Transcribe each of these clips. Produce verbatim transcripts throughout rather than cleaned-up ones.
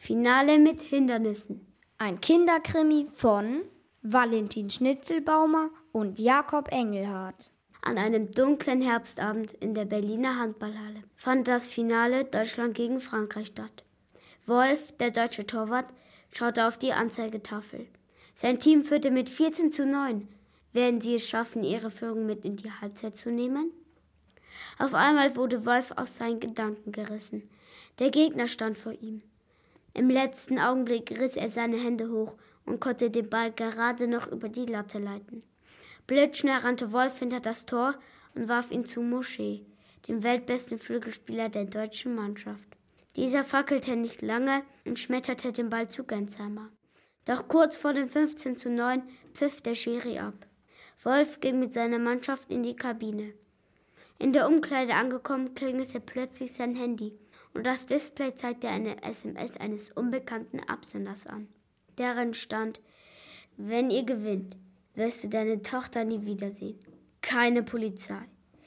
Finale mit Hindernissen. Ein Kinderkrimi von Valentin Schnitzelbaumer und Jakob Engelhardt. An einem dunklen Herbstabend in der Berliner Handballhalle fand das Finale Deutschland gegen Frankreich statt. Wolf, der deutsche Torwart, schaute auf die Anzeigetafel. Sein Team führte mit vierzehn zu neun. Werden sie es schaffen, ihre Führung mit in die Halbzeit zu nehmen? Auf einmal wurde Wolf aus seinen Gedanken gerissen. Der Gegner stand vor ihm. Im letzten Augenblick riss er seine Hände hoch und konnte den Ball gerade noch über die Latte leiten. Blitzschnell rannte Wolf hinter das Tor und warf ihn zu Mouchet, dem weltbesten Flügelspieler der deutschen Mannschaft. Dieser fackelte nicht lange und schmetterte den Ball zu Gensheimer. Doch kurz vor dem fünfzehn zu neun pfiff der Schiri ab. Wolf ging mit seiner Mannschaft in die Kabine. In der Umkleide angekommen, klingelte plötzlich sein Handy und das Display zeigte eine S M S eines unbekannten Absenders an. Darin stand: Wenn ihr gewinnt, wirst du deine Tochter nie wiedersehen. Keine Polizei.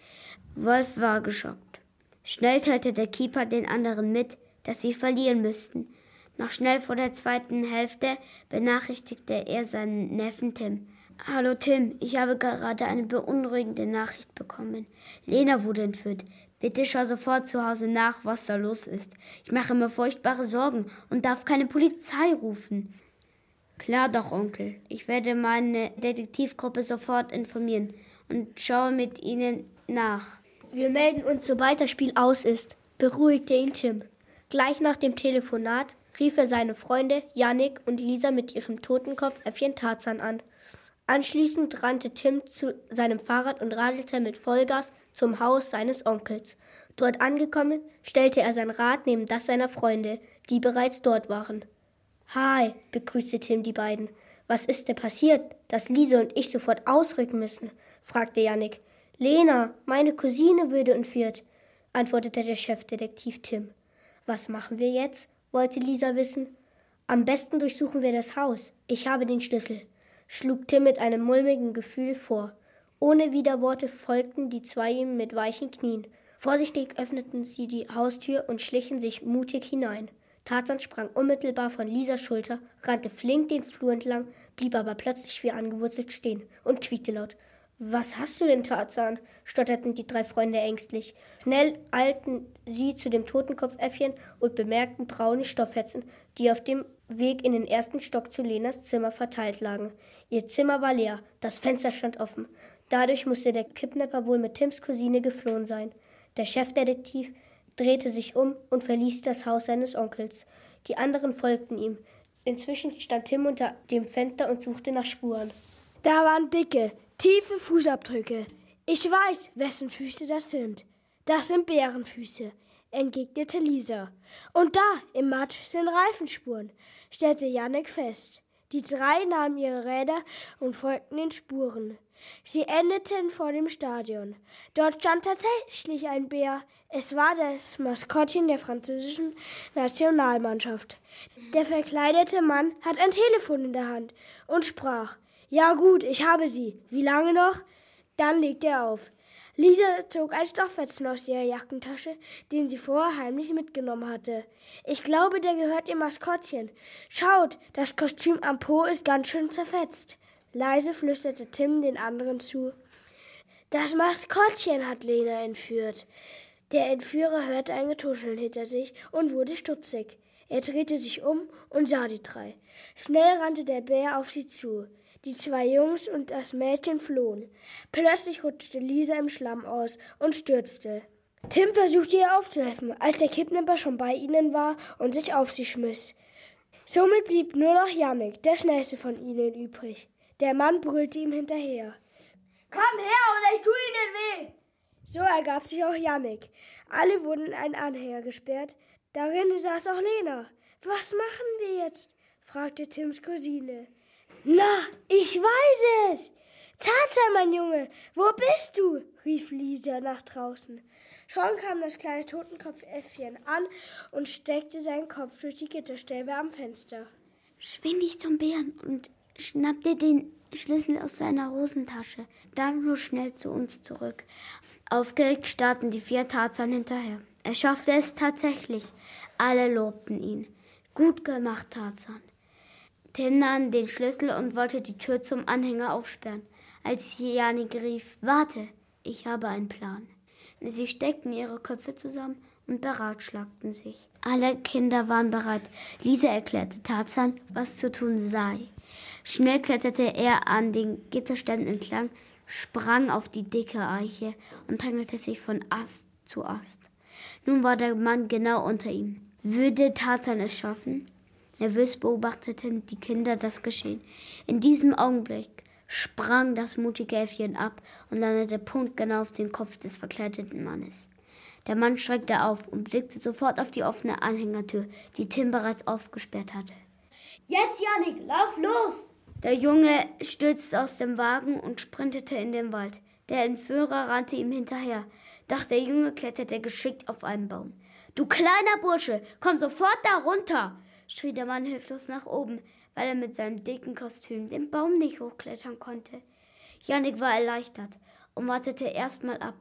Wolf war geschockt. Schnell teilte der Keeper den anderen mit, dass sie verlieren müssten. Noch schnell vor der zweiten Hälfte benachrichtigte er seinen Neffen Tim. Hallo Tim, ich habe gerade eine beunruhigende Nachricht bekommen. Lena wurde entführt. Bitte schau sofort zu Hause nach, was da los ist. Ich mache mir furchtbare Sorgen und darf keine Polizei rufen. Klar doch, Onkel. Ich werde meine Detektivgruppe sofort informieren und schaue mit ihnen nach. Wir melden uns, sobald das Spiel aus ist, beruhigte ihn Tim. Gleich nach dem Telefonat rief er seine Freunde Jannik und Lisa mit ihrem Totenkopfäffchen Tarzan an. Anschließend rannte Tim zu seinem Fahrrad und radelte mit Vollgas zum Haus seines Onkels. Dort angekommen, stellte er sein Rad neben das seiner Freunde, die bereits dort waren. »Hi«, begrüßte Tim die beiden. »Was ist denn passiert, dass Lisa und ich sofort ausrücken müssen?« fragte Jannik. »Lena, meine Cousine, würde entführt«, antwortete der Chefdetektiv Tim. »Was machen wir jetzt?«, wollte Lisa wissen. »Am besten durchsuchen wir das Haus. Ich habe den Schlüssel«, schlug Tim mit einem mulmigen Gefühl vor. Ohne Widerworte folgten die zwei ihm mit weichen Knien. Vorsichtig öffneten sie die Haustür und schlichen sich mutig hinein. Tarzan sprang unmittelbar von Lisas Schulter, rannte flink den Flur entlang, blieb aber plötzlich wie angewurzelt stehen und quiekte laut. »Was hast du denn, Tarzan?«, stotterten die drei Freunde ängstlich. Schnell eilten sie zu dem Totenkopfäffchen und bemerkten braune Stofffetzen, die auf dem Weg in den ersten Stock zu Lenas Zimmer verteilt lagen. Ihr Zimmer war leer, das Fenster stand offen. Dadurch musste der Kidnapper wohl mit Tims Cousine geflohen sein. Der Chefdetektiv drehte sich um und verließ das Haus seines Onkels. Die anderen folgten ihm. Inzwischen stand Tim unter dem Fenster und suchte nach Spuren. Da waren dicke, tiefe Fußabdrücke. Ich weiß, wessen Füße das sind. Das sind Bärenfüße, entgegnete Lisa. Und da, im Matsch, sind Reifenspuren, stellte Jannik fest. Die drei nahmen ihre Räder und folgten den Spuren. Sie endeten vor dem Stadion. Dort stand tatsächlich ein Bär. Es war das Maskottchen der französischen Nationalmannschaft. Der verkleidete Mann hat ein Telefon in der Hand und sprach: »Ja gut, ich habe Sie. Wie lange noch?« Dann legte er auf. Lisa zog einen Stofffetzen aus ihrer Jackentasche, den sie vorher heimlich mitgenommen hatte. »Ich glaube, der gehört dem Maskottchen. Schaut, das Kostüm am Po ist ganz schön zerfetzt.« Leise flüsterte Tim den anderen zu. »Das Maskottchen hat Lena entführt.« Der Entführer hörte ein Getuscheln hinter sich und wurde stutzig. Er drehte sich um und sah die drei. Schnell rannte der Bär auf sie zu. Die zwei Jungs und das Mädchen flohen. Plötzlich rutschte Lisa im Schlamm aus und stürzte. Tim versuchte ihr aufzuhelfen, als der Kidnapper schon bei ihnen war und sich auf sie schmiss. Somit blieb nur noch Jannik, der schnellste von ihnen, übrig. Der Mann brüllte ihm hinterher. »Komm her, oder ich tue Ihnen weh!« So ergab sich auch Jannik. Alle wurden in einen Anhänger gesperrt. Darin saß auch Lena. »Was machen wir jetzt?«, fragte Tims Cousine. »Na, ich weiß es! Tarzan, mein Junge, wo bist du?«, rief Lisa nach draußen. Schon kam das kleine Totenkopfäffchen an und steckte seinen Kopf durch die Gitterstäbe am Fenster. »Schwing dich zum Bären und schnapp dir den Schlüssel aus seiner Hosentasche. Dann nur schnell zu uns zurück.« Aufgeregt starrten die vier Tarzan hinterher. Er schaffte es tatsächlich. Alle lobten ihn. Gut gemacht, Tarzan. Tim nahm den Schlüssel und wollte die Tür zum Anhänger aufsperren, als Jannik rief, warte, ich habe einen Plan. Sie steckten ihre Köpfe zusammen und beratschlagten sich. Alle Kinder waren bereit. Lisa erklärte Tarzan, was zu tun sei. Schnell kletterte er an den Gitterständen entlang, sprang auf die dicke Eiche und hangelte sich von Ast zu Ast. Nun war der Mann genau unter ihm. Würde Tarzan es schaffen? Nervös beobachteten die Kinder das Geschehen. In diesem Augenblick sprang das mutige Äffchen ab und landete punktgenau auf den Kopf des verkleideten Mannes. Der Mann schreckte auf und blickte sofort auf die offene Anhängertür, die Tim bereits aufgesperrt hatte. Jetzt, Jannik, lauf los! Der Junge stürzte aus dem Wagen und sprintete in den Wald. Der Entführer rannte ihm hinterher, doch der Junge kletterte geschickt auf einen Baum. »Du kleiner Bursche, komm sofort da runter!« schrie der Mann hilflos nach oben, weil er mit seinem dicken Kostüm den Baum nicht hochklettern konnte. Jannik war erleichtert und wartete erstmal ab.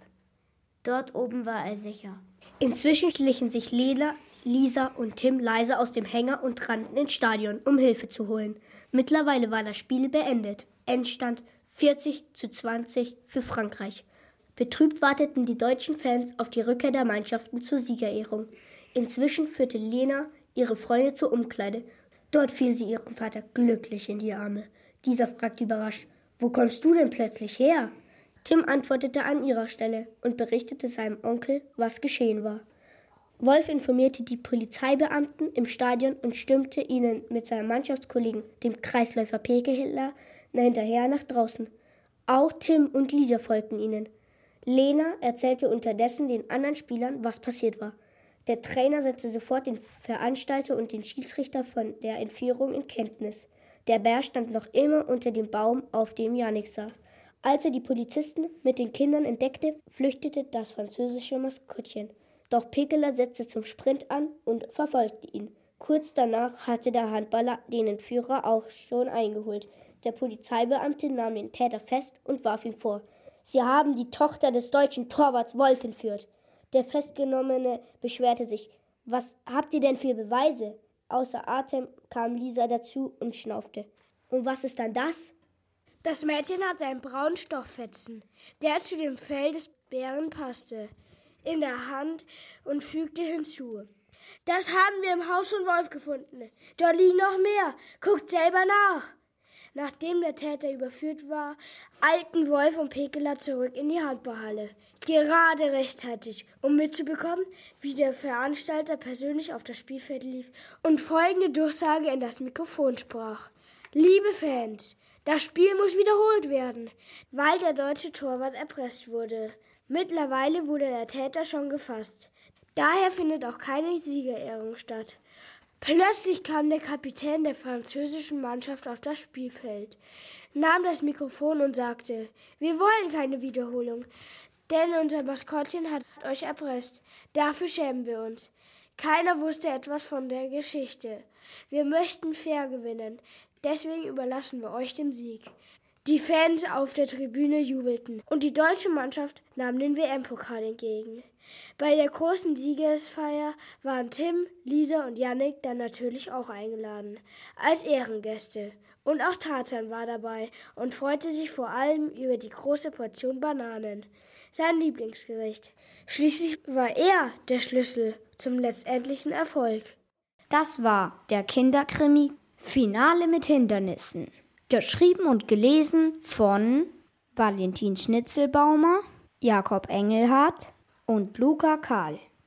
Dort oben war er sicher. Inzwischen schlichen sich Lena, Lisa und Tim leise aus dem Hänger und rannten ins Stadion, um Hilfe zu holen. Mittlerweile war das Spiel beendet. Endstand vierzig zu zwanzig für Frankreich. Betrübt warteten die deutschen Fans auf die Rückkehr der Mannschaften zur Siegerehrung. Inzwischen führte Lena ihre Freunde zur Umkleide. Dort fiel sie ihrem Vater glücklich in die Arme. Dieser fragte überrascht, »Wo kommst du denn plötzlich her?« Tim antwortete an ihrer Stelle und berichtete seinem Onkel, was geschehen war. Wolf informierte die Polizeibeamten im Stadion und stürmte ihnen mit seinem Mannschaftskollegen, dem Kreisläufer Pekeler, hinterher nach draußen. Auch Tim und Lisa folgten ihnen. Lena erzählte unterdessen den anderen Spielern, was passiert war. Der Trainer setzte sofort den Veranstalter und den Schiedsrichter von der Entführung in Kenntnis. Der Bär stand noch immer unter dem Baum, auf dem Jannik saß. Als er die Polizisten mit den Kindern entdeckte, flüchtete das französische Maskottchen. Doch Pekeler setzte zum Sprint an und verfolgte ihn. Kurz danach hatte der Handballer den Entführer auch schon eingeholt. Der Polizeibeamte nahm den Täter fest und warf ihn vor. »Sie haben die Tochter des deutschen Torwarts Wolf entführt.« Der Festgenommene beschwerte sich. »Was habt ihr denn für Beweise?« Außer Atem kam Lisa dazu und schnaufte. »Und was ist dann das?« Das Mädchen hatte einen braunen Stofffetzen, der zu dem Fell des Bären passte, in der Hand und fügte hinzu. »Das haben wir im Haus von Wolf gefunden. Dort liegen noch mehr. Guckt selber nach.« Nachdem der Täter überführt war, eilten Wolf und Pekeler zurück in die Handballhalle. Gerade rechtzeitig, um mitzubekommen, wie der Veranstalter persönlich auf das Spielfeld lief und folgende Durchsage in das Mikrofon sprach. »Liebe Fans, das Spiel muss wiederholt werden, weil der deutsche Torwart erpresst wurde. Mittlerweile wurde der Täter schon gefasst. Daher findet auch keine Siegerehrung statt.« Plötzlich kam der Kapitän der französischen Mannschaft auf das Spielfeld, nahm das Mikrofon und sagte, »Wir wollen keine Wiederholung, denn unser Maskottchen hat euch erpresst. Dafür schämen wir uns. Keiner wusste etwas von der Geschichte. Wir möchten fair gewinnen, deswegen überlassen wir euch den Sieg.« Die Fans auf der Tribüne jubelten und die deutsche Mannschaft nahm den W M-Pokal entgegen. Bei der großen Siegesfeier waren Tim, Lisa und Jannik dann natürlich auch eingeladen, als Ehrengäste. Und auch Tarzan war dabei und freute sich vor allem über die große Portion Bananen, sein Lieblingsgericht. Schließlich war er der Schlüssel zum letztendlichen Erfolg. Das war der Kinderkrimi Finale mit Hindernissen. Geschrieben und gelesen von Valentin Schnitzelbaumer, Jakob Engelhardt und Luca Kahl.